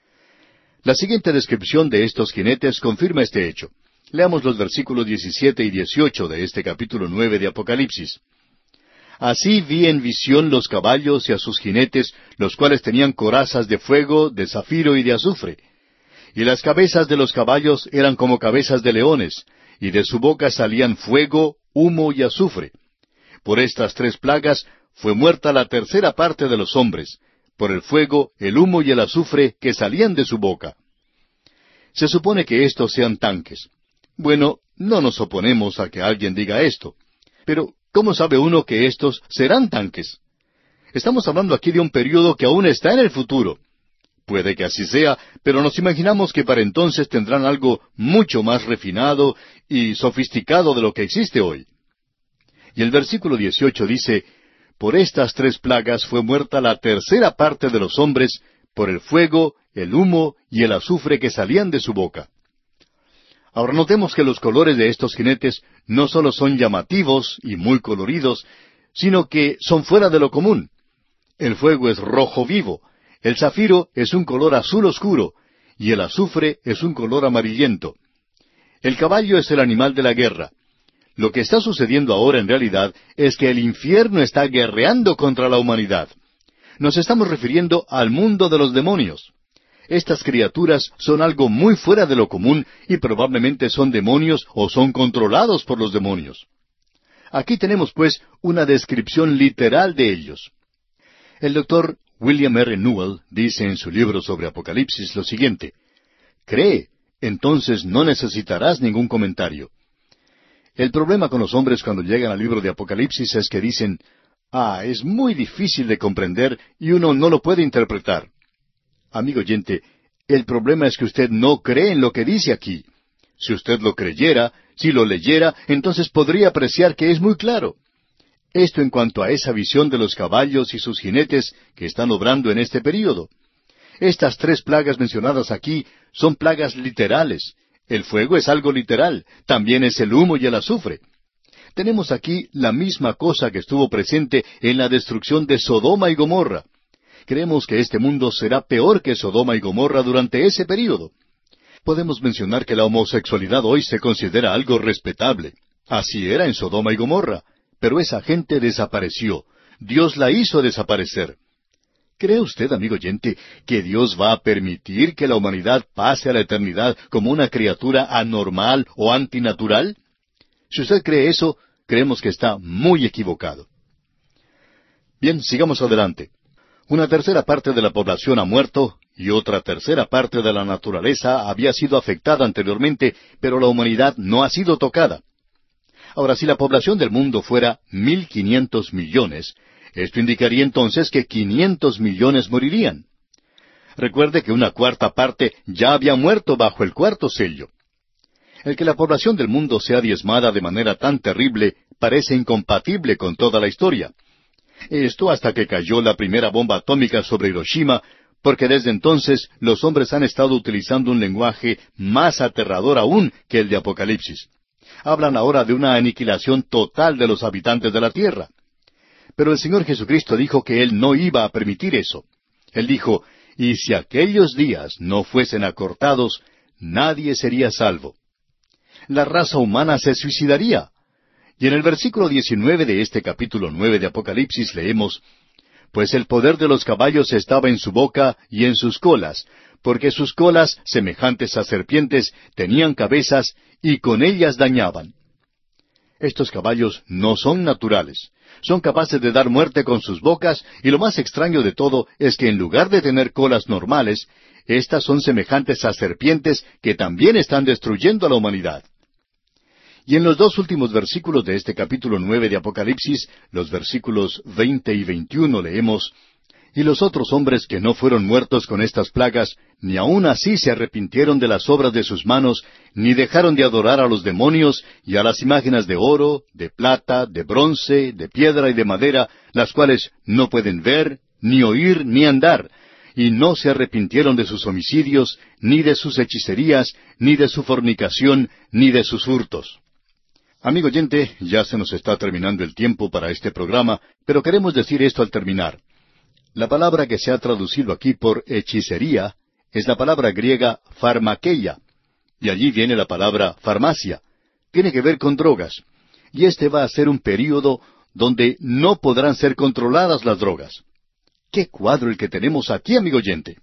[SPEAKER 1] La siguiente descripción de estos jinetes confirma este hecho. Leamos los versículos diecisiete y dieciocho de este capítulo nueve de Apocalipsis. «Así vi en visión los caballos y a sus jinetes, los cuales tenían corazas de fuego, de zafiro y de azufre. Y las cabezas de los caballos eran como cabezas de leones, y de su boca salían fuego, humo y azufre. Por estas tres plagas fue muerta la tercera parte de los hombres, por el fuego, el humo y el azufre que salían de su boca». Se supone que estos sean tanques. Bueno, no nos oponemos a que alguien diga esto. Pero, ¿cómo sabe uno que estos serán tanques? Estamos hablando aquí de un período que aún está en el futuro. Puede que así sea, pero nos imaginamos que para entonces tendrán algo mucho más refinado y sofisticado de lo que existe hoy. Y el versículo dieciocho dice, «Por estas tres plagas fue muerta la tercera parte de los hombres, por el fuego, el humo y el azufre que salían de su boca». Ahora notemos que los colores de estos jinetes no solo son llamativos y muy coloridos, sino que son fuera de lo común. El fuego es rojo vivo, el zafiro es un color azul oscuro, y el azufre es un color amarillento. El caballo es el animal de la guerra. Lo que está sucediendo ahora en realidad es que el infierno está guerreando contra la humanidad. Nos estamos refiriendo al mundo de los demonios. Estas criaturas son algo muy fuera de lo común y probablemente son demonios o son controlados por los demonios. Aquí tenemos pues una descripción literal de ellos. El doctor William R. Newell dice en su libro sobre Apocalipsis lo siguiente: «Cree, entonces no necesitarás ningún comentario». El problema con los hombres cuando llegan al libro de Apocalipsis es que dicen, «Ah, es muy difícil de comprender y uno no lo puede interpretar». Amigo oyente, el problema es que usted no cree en lo que dice aquí. Si usted lo creyera, si lo leyera, entonces podría apreciar que es muy claro. Esto en cuanto a esa visión de los caballos y sus jinetes que están obrando en este período. Estas tres plagas mencionadas aquí son plagas literales. El fuego es algo literal, también es el humo y el azufre. Tenemos aquí la misma cosa que estuvo presente en la destrucción de Sodoma y Gomorra. Creemos que este mundo será peor que Sodoma y Gomorra durante ese período. Podemos mencionar que la homosexualidad hoy se considera algo respetable. Así era en Sodoma y Gomorra, pero esa gente desapareció. Dios la hizo desaparecer. ¿Cree usted, amigo oyente, que Dios va a permitir que la humanidad pase a la eternidad como una criatura anormal o antinatural? Si usted cree eso, creemos que está muy equivocado. Bien, sigamos adelante. Una tercera parte de la población ha muerto y otra tercera parte de la naturaleza había sido afectada anteriormente, pero la humanidad no ha sido tocada. Ahora, si la población del mundo fuera mil quinientos millones, esto indicaría entonces que quinientos millones morirían. Recuerde que una cuarta parte ya había muerto bajo el cuarto sello. El que la población del mundo sea diezmada de manera tan terrible parece incompatible con toda la historia. Esto hasta que cayó la primera bomba atómica sobre Hiroshima, porque desde entonces los hombres han estado utilizando un lenguaje más aterrador aún que el de Apocalipsis. Hablan ahora de una aniquilación total de los habitantes de la tierra. Pero el Señor Jesucristo dijo que Él no iba a permitir eso. Él dijo, y si aquellos días no fuesen acortados, nadie sería salvo. La raza humana se suicidaría. Y en el versículo diecinueve de este capítulo nueve de Apocalipsis leemos, pues el poder de los caballos estaba en su boca y en sus colas, porque sus colas, semejantes a serpientes, tenían cabezas, y con ellas dañaban. Estos caballos no son naturales. Son capaces de dar muerte con sus bocas, y lo más extraño de todo es que en lugar de tener colas normales, estas son semejantes a serpientes que también están destruyendo a la humanidad. Y en los dos últimos versículos de este capítulo nueve de Apocalipsis, los versículos veinte y veintiuno, leemos, y los otros hombres que no fueron muertos con estas plagas, ni aun así se arrepintieron de las obras de sus manos, ni dejaron de adorar a los demonios y a las imágenes de oro, de plata, de bronce, de piedra y de madera, las cuales no pueden ver, ni oír, ni andar, y no se arrepintieron de sus homicidios, ni de sus hechicerías, ni de su fornicación, ni de sus hurtos. Amigo oyente, ya se nos está terminando el tiempo para este programa, pero queremos decir esto al terminar. La palabra que se ha traducido aquí por hechicería es la palabra griega pharmakeia, y allí viene la palabra farmacia. Tiene que ver con drogas, y este va a ser un período donde no podrán ser controladas las drogas. ¡Qué cuadro el que tenemos aquí, amigo oyente!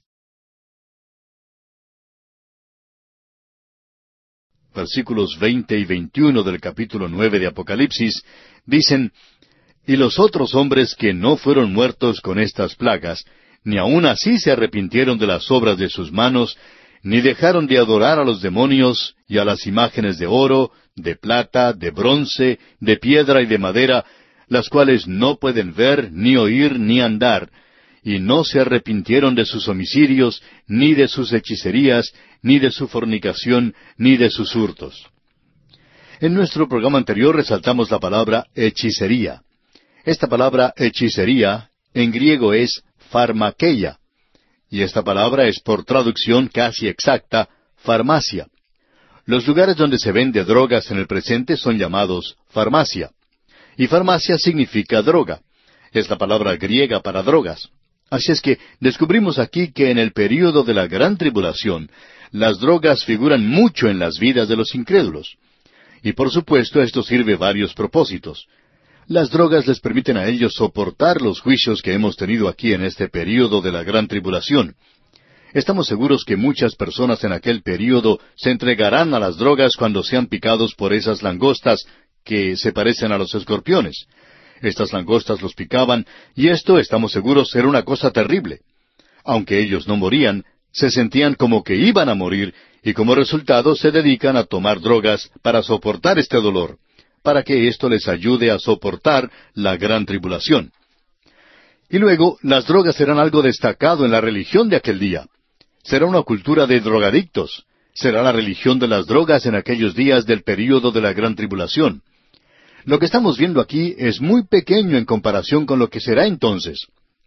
[SPEAKER 1] Versículos veinte y veintiuno del capítulo nueve de Apocalipsis dicen, y los otros hombres que no fueron muertos con estas plagas, ni aun así se arrepintieron de las obras de sus manos, ni dejaron de adorar a los demonios y a las imágenes de oro, de plata, de bronce, de piedra y de madera, las cuales no pueden ver, ni oír, ni andar, y no se arrepintieron de sus homicidios, ni de sus hechicerías, ni de su fornicación, ni de sus hurtos. En nuestro programa anterior resaltamos la palabra hechicería. Esta palabra hechicería en griego es pharmakeia, y esta palabra es por traducción casi exacta, farmacia. Los lugares donde se vende drogas en el presente son llamados farmacia, y farmacia significa droga. Es la palabra griega para drogas. Así es que descubrimos aquí que en el período de la gran tribulación, las drogas figuran mucho en las vidas de los incrédulos. Y por supuesto esto sirve varios propósitos. Las drogas les permiten a ellos soportar los juicios que hemos tenido aquí en este período de la gran tribulación. Estamos seguros que muchas personas en aquel período se entregarán a las drogas cuando sean picados por esas langostas que se parecen a los escorpiones. Estas langostas los picaban, y esto, estamos seguros, era una cosa terrible. Aunque ellos no morían, se sentían como que iban a morir, y como resultado se dedican a tomar drogas para soportar este dolor, para que esto les ayude a soportar la gran tribulación. Y luego, las drogas serán algo destacado en la religión de aquel día. Será una cultura de drogadictos. Será la religión de las drogas en aquellos días del período de la gran tribulación. Lo que estamos viendo aquí es muy pequeño en comparación con lo que será entonces.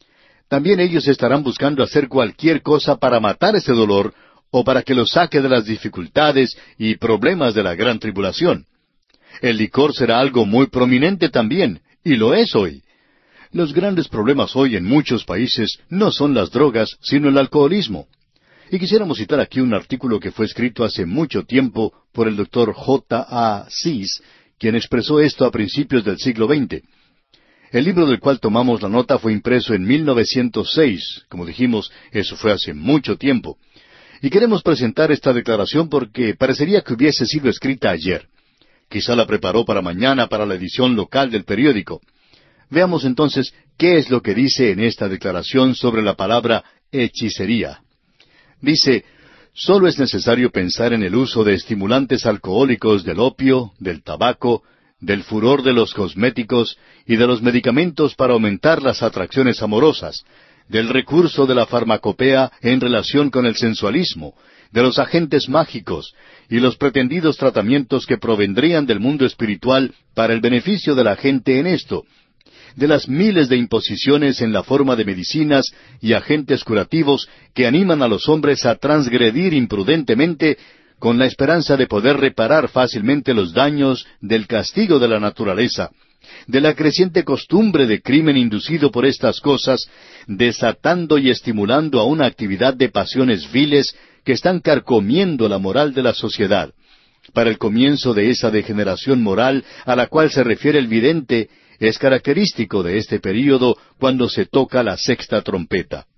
[SPEAKER 1] También ellos estarán buscando hacer cualquier cosa para matar ese dolor o para que lo saque de las dificultades y problemas de la gran tribulación. El licor será algo muy prominente también, y lo es hoy. Los grandes problemas hoy en muchos países no son las drogas, sino el alcoholismo. Y quisiéramos citar aquí un artículo que fue escrito hace mucho tiempo por el doctor J. A. Sis, quien expresó esto a principios del siglo veinte. El libro del cual tomamos la nota fue impreso en mil novecientos seis. Como dijimos, eso fue hace mucho tiempo. Y queremos presentar esta declaración porque parecería que hubiese sido escrita ayer. Quizá la preparó para mañana para la edición local del periódico. Veamos entonces qué es lo que dice en esta declaración sobre la palabra hechicería. Dice, solo es necesario pensar en el uso de estimulantes alcohólicos del opio, del tabaco, del furor de los cosméticos y de los medicamentos para aumentar las atracciones amorosas, del recurso de la farmacopea en relación con el sensualismo, de los agentes mágicos y los pretendidos tratamientos que provendrían del mundo espiritual para el beneficio de la gente en esto, de las miles de imposiciones en la forma de medicinas y agentes curativos que animan a los hombres a transgredir imprudentemente con la esperanza de poder reparar fácilmente los daños del castigo de la naturaleza, de la creciente costumbre de crimen inducido por estas cosas, desatando y estimulando a una actividad de pasiones viles que están carcomiendo la moral de la sociedad, para el comienzo de esa degeneración moral a la cual se refiere el vidente. Es característico de este período cuando se toca la sexta trompeta.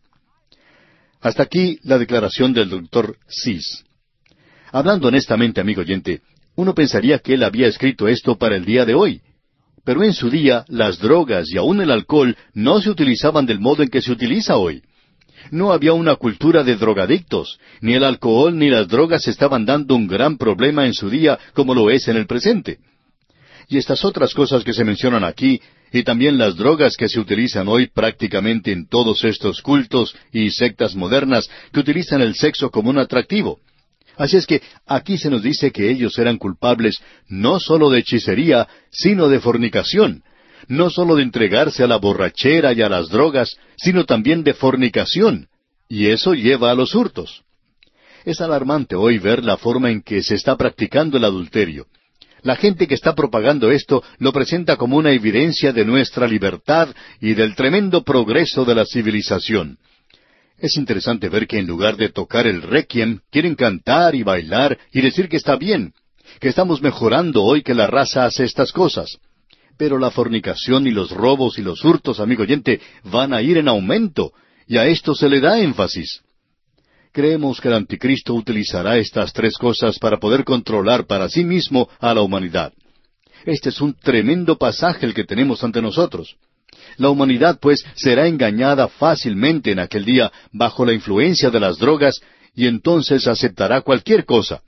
[SPEAKER 1] Hasta aquí la declaración del doctor Sis. Hablando honestamente, amigo oyente, uno pensaría que él había escrito esto para el día de hoy. Pero en su día, las drogas y aun el alcohol no se utilizaban del modo en que se utiliza hoy. No había una cultura de drogadictos, ni el alcohol ni las drogas estaban dando un gran problema en su día como lo es en el presente. Y estas otras cosas que se mencionan aquí, y también las drogas que se utilizan hoy prácticamente en todos estos cultos y sectas modernas que utilizan el sexo como un atractivo. Así es que aquí se nos dice que ellos eran culpables no sólo de hechicería, sino de fornicación, no sólo de entregarse a la borrachera y a las drogas, sino también de fornicación, y eso lleva a los hurtos. Es alarmante hoy ver la forma en que se está practicando el adulterio. La gente que está propagando esto lo presenta como una evidencia de nuestra libertad y del tremendo progreso de la civilización. Es interesante ver que en lugar de tocar el requiem, quieren cantar y bailar y decir que está bien, que estamos mejorando hoy que la raza hace estas cosas. Pero la fornicación y los robos y los hurtos, amigo oyente, van a ir en aumento, y a esto se le da énfasis. Creemos que el anticristo utilizará estas tres cosas para poder controlar para sí mismo a la humanidad. Este es un tremendo pasaje el que tenemos ante nosotros. La humanidad, pues, será engañada fácilmente en aquel día bajo la influencia de las drogas y entonces aceptará cualquier cosa.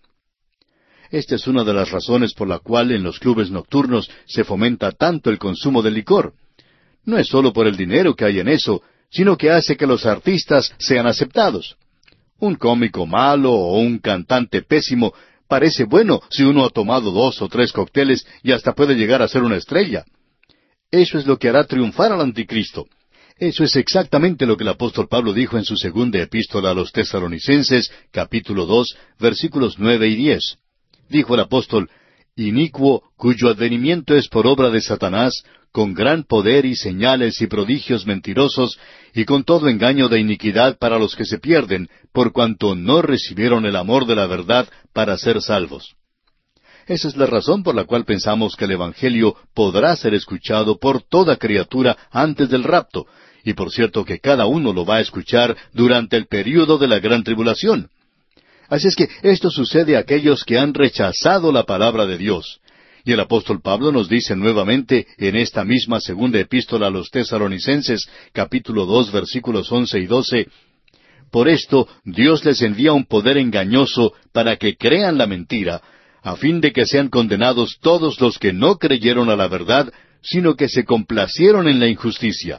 [SPEAKER 1] Esta es una de las razones por la cual en los clubes nocturnos se fomenta tanto el consumo de licor. No es solo por el dinero que hay en eso, sino que hace que los artistas sean aceptados. Un cómico malo o un cantante pésimo parece bueno si uno ha tomado dos o tres cócteles y hasta puede llegar a ser una estrella. Eso es lo que hará triunfar al anticristo. Eso es exactamente lo que el apóstol Pablo dijo en su segunda epístola a los Tesalonicenses, capítulo dos, versículos nueve y diez. Dijo el apóstol, inicuo, cuyo advenimiento es por obra de Satanás, con gran poder y señales y prodigios mentirosos, y con todo engaño de iniquidad para los que se pierden, por cuanto no recibieron el amor de la verdad para ser salvos. Esa es la razón por la cual pensamos que el Evangelio podrá ser escuchado por toda criatura antes del rapto, y por cierto que cada uno lo va a escuchar durante el período de la gran tribulación. Así es que esto sucede a aquellos que han rechazado la palabra de Dios. Y el apóstol Pablo nos dice nuevamente en esta misma segunda epístola a los Tesalonicenses, capítulo dos, versículos once y doce, por esto Dios les envía un poder engañoso para que crean la mentira, a fin de que sean condenados todos los que no creyeron a la verdad, sino que se complacieron en la injusticia.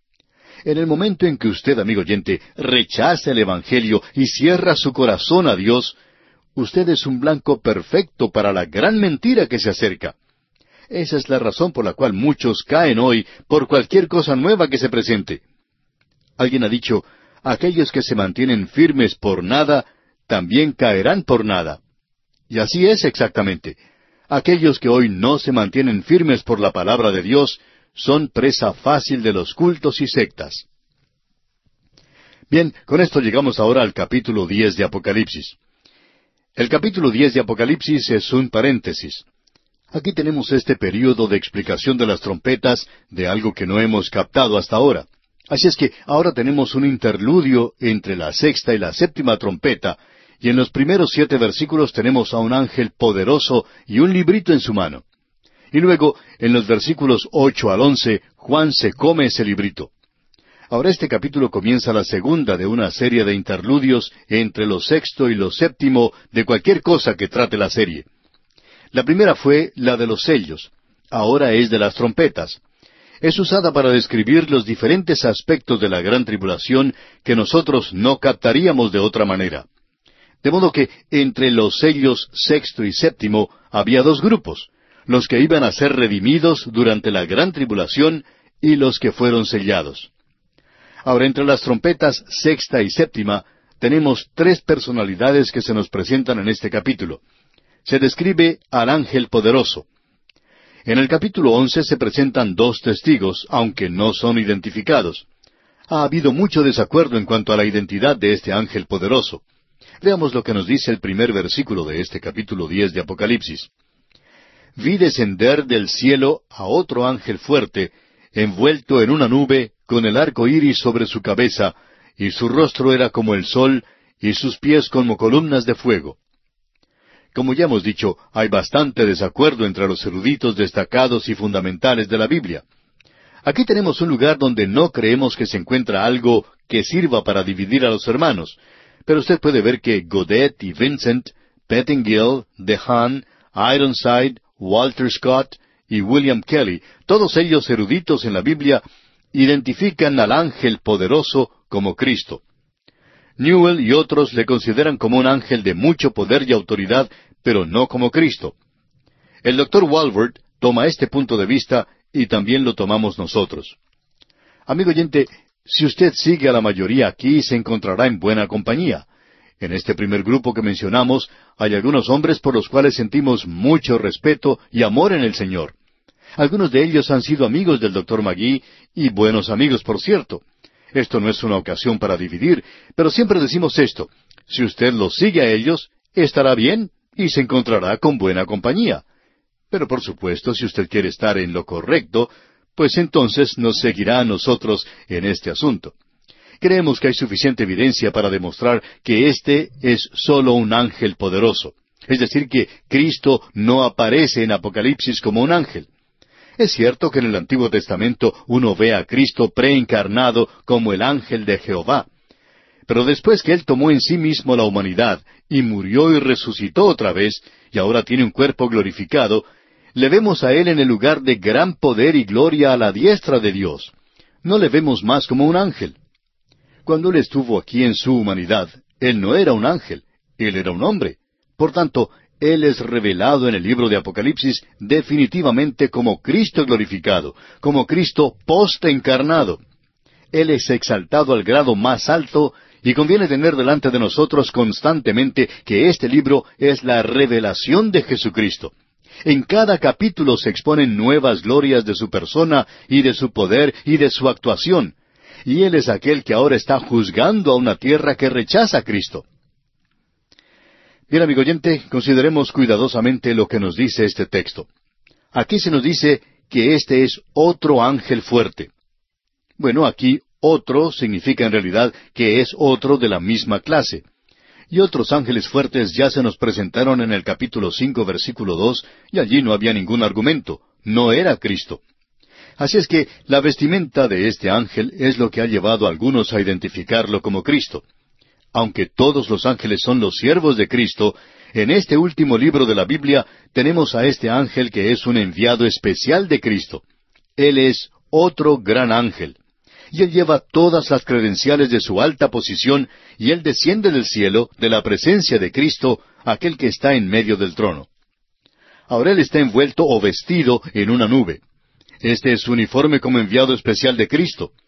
[SPEAKER 1] En el momento en que usted, amigo oyente, rechaza el Evangelio y cierra su corazón a Dios, usted es un blanco perfecto para la gran mentira que se acerca. Esa es la razón por la cual muchos caen hoy por cualquier cosa nueva que se presente. Alguien ha dicho, aquellos que se mantienen firmes por nada, también caerán por nada. Y así es exactamente. Aquellos que hoy no se mantienen firmes por la palabra de Dios son presa fácil de los cultos y sectas. Bien, con esto llegamos ahora al capítulo diez de Apocalipsis. El capítulo diez de Apocalipsis es un paréntesis. Aquí tenemos este período de explicación de las trompetas de algo que no hemos captado hasta ahora. Así es que ahora tenemos un interludio entre la sexta y la séptima trompeta, y en los primeros siete versículos tenemos a un ángel poderoso y un librito en su mano. Y luego, en los versículos ocho al once, Juan se come ese librito. Ahora este capítulo comienza la segunda de una serie de interludios entre lo sexto y lo séptimo de cualquier cosa que trate la serie. La primera fue la de los sellos. Ahora es de las trompetas. Es usada para describir los diferentes aspectos de la gran tribulación que nosotros no captaríamos de otra manera. De modo que entre los sellos sexto y séptimo había dos grupos, los que iban a ser redimidos durante la gran tribulación y los que fueron sellados. Ahora, entre las trompetas sexta y séptima, tenemos tres personalidades que se nos presentan en este capítulo. Se describe al ángel poderoso. En el capítulo once se presentan dos testigos, aunque no son identificados. Ha habido mucho desacuerdo en cuanto a la identidad de este ángel poderoso. Veamos lo que nos dice el primer versículo de este capítulo diez de Apocalipsis. Vi descender del cielo a otro ángel fuerte, envuelto en una nube, con el arco iris sobre su cabeza, y su rostro era como el sol, y sus pies como columnas de fuego. Como ya hemos dicho, hay bastante desacuerdo entre los eruditos destacados y fundamentales de la Biblia. Aquí tenemos un lugar donde no creemos que se encuentra algo que sirva para dividir a los hermanos, pero usted puede ver que Godet y Vincent, Pettingill, DeHaan, Ironside, Walter Scott y William Kelly, todos ellos eruditos en la Biblia, identifican al ángel poderoso como Cristo. Newell y otros le consideran como un ángel de mucho poder y autoridad, pero no como Cristo. El doctor Walvoord toma este punto de vista y también lo tomamos nosotros. Amigo oyente, si usted sigue a la mayoría aquí, se encontrará en buena compañía. En este primer grupo que mencionamos, hay algunos hombres por los cuales sentimos mucho respeto y amor en el Señor. Algunos de ellos han sido amigos del doctor Magee, y buenos amigos, por cierto. Esto no es una ocasión para dividir, pero siempre decimos esto: si usted los sigue a ellos, estará bien y se encontrará con buena compañía. Pero por supuesto, si usted quiere estar en lo correcto, pues entonces nos seguirá a nosotros en este asunto. Creemos que hay suficiente evidencia para demostrar que este es solo un ángel poderoso. Es decir, que Cristo no aparece en Apocalipsis como un ángel. Es cierto que en el Antiguo Testamento uno ve a Cristo preencarnado como el ángel de Jehová. Pero después que Él tomó en sí mismo la humanidad y murió y resucitó otra vez, y ahora tiene un cuerpo glorificado, le vemos a Él en el lugar de gran poder y gloria a la diestra de Dios. No le vemos más como un ángel. Cuando Él estuvo aquí en su humanidad, Él no era un ángel, Él era un hombre. Por tanto, Él es revelado en el libro de Apocalipsis definitivamente como Cristo glorificado, como Cristo post-encarnado. Él es exaltado al grado más alto y conviene tener delante de nosotros constantemente que este libro es la revelación de Jesucristo. En cada capítulo se exponen nuevas glorias de su persona y de su poder y de su actuación. Y Él es aquel que ahora está juzgando a una tierra que rechaza a Cristo. Bien, amigo oyente, consideremos cuidadosamente lo que nos dice este texto. Aquí se nos dice que este es otro ángel fuerte. Bueno, aquí otro significa en realidad que es otro de la misma clase. Y otros ángeles fuertes ya se nos presentaron en el capítulo cinco, versículo dos, y allí no había ningún argumento. No era Cristo. Así es que la vestimenta de este ángel es lo que ha llevado a algunos a identificarlo como Cristo. Aunque todos los ángeles son los siervos de Cristo, en este último libro de la Biblia tenemos a este ángel que es un enviado especial de Cristo. Él es otro gran ángel. Y él lleva todas las credenciales de su alta posición, y él desciende del cielo, de la presencia de Cristo, aquel que está en medio del trono. Ahora él está envuelto o vestido en una nube. Este es su uniforme como enviado especial de Cristo.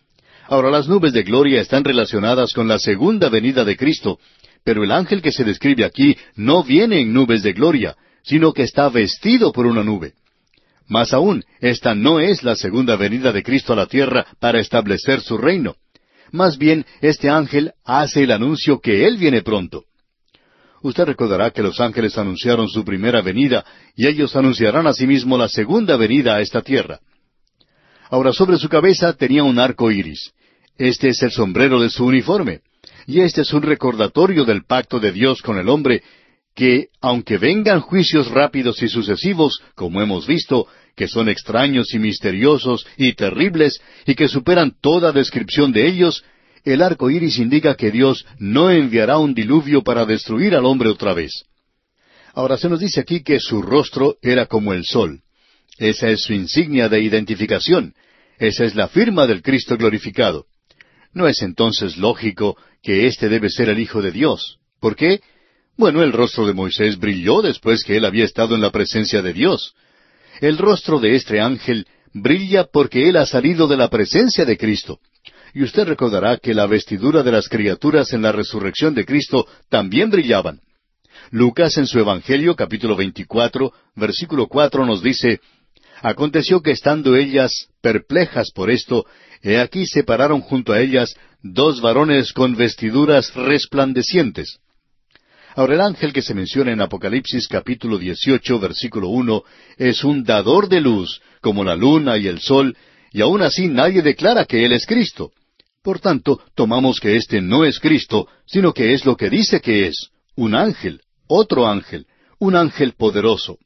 [SPEAKER 1] Ahora, las nubes de gloria están relacionadas con la segunda venida de Cristo, pero el ángel que se describe aquí no viene en nubes de gloria, sino que está vestido por una nube. Más aún, esta no es la segunda venida de Cristo a la tierra para establecer su reino. Más bien, este ángel hace el anuncio que Él viene pronto. Usted recordará que los ángeles anunciaron su primera venida, y ellos anunciarán asimismo la segunda venida a esta tierra. Ahora, sobre su cabeza tenía un arco iris. Este es el sombrero de su uniforme. Y este es un recordatorio del pacto de Dios con el hombre, que, aunque vengan juicios rápidos y sucesivos, como hemos visto, que son extraños y misteriosos y terribles, y que superan toda descripción de ellos, el arco iris indica que Dios no enviará un diluvio para destruir al hombre otra vez. Ahora se nos dice aquí que su rostro era como el sol. Esa es su insignia de identificación. Esa es la firma del Cristo glorificado. ¿No es entonces lógico que éste debe ser el Hijo de Dios? ¿Por qué? Bueno, el rostro de Moisés brilló después que él había estado en la presencia de Dios. El rostro de este ángel brilla porque él ha salido de la presencia de Cristo. Y usted recordará que la vestidura de las criaturas en la resurrección de Cristo también brillaban. Lucas en su Evangelio, capítulo veinticuatro, versículo cuatro, nos dice: Aconteció que estando ellas perplejas por esto, he aquí se pararon junto a ellas dos varones con vestiduras resplandecientes. Ahora, el ángel que se menciona en Apocalipsis capítulo dieciocho, versículo uno, es un dador de luz, como la luna y el sol, y aún así nadie declara que él es Cristo. Por tanto, tomamos que este no es Cristo, sino que es lo que dice que es, un ángel, otro ángel, un ángel poderoso.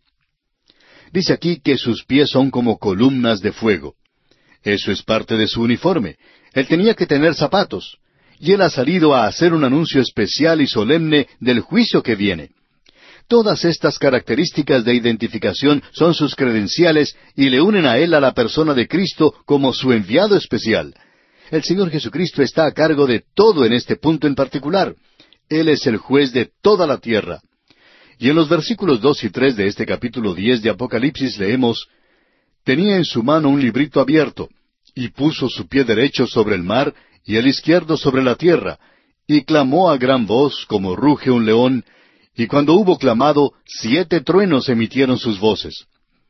[SPEAKER 1] Dice aquí que sus pies son como columnas de fuego. Eso es parte de su uniforme. Él tenía que tener zapatos. Y él ha salido a hacer un anuncio especial y solemne del juicio que viene. Todas estas características de identificación son sus credenciales y le unen a él a la persona de Cristo como su enviado especial. El Señor Jesucristo está a cargo de todo en este punto en particular. Él es el juez de toda la tierra. Y en los versículos dos y tres de este capítulo diez de Apocalipsis leemos: Tenía en su mano un librito abierto, y puso su pie derecho sobre el mar, y el izquierdo sobre la tierra, y clamó a gran voz, como ruge un león, y cuando hubo clamado, siete truenos emitieron sus voces.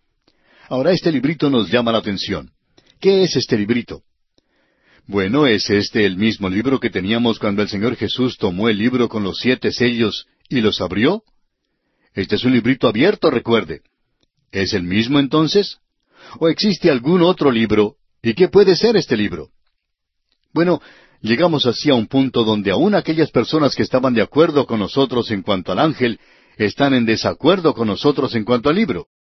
[SPEAKER 1] Ahora este librito nos llama la atención. ¿Qué es este librito? Bueno, ¿es este el mismo libro que teníamos cuando el Señor Jesús tomó el libro con los siete sellos y los abrió? Este es un librito abierto, recuerde. ¿Es el mismo entonces? ¿O existe algún otro libro? ¿Y qué puede ser este libro? Bueno, llegamos así a un punto donde aún aquellas personas que estaban de acuerdo con nosotros en cuanto al ángel, están en desacuerdo con nosotros en cuanto al libro.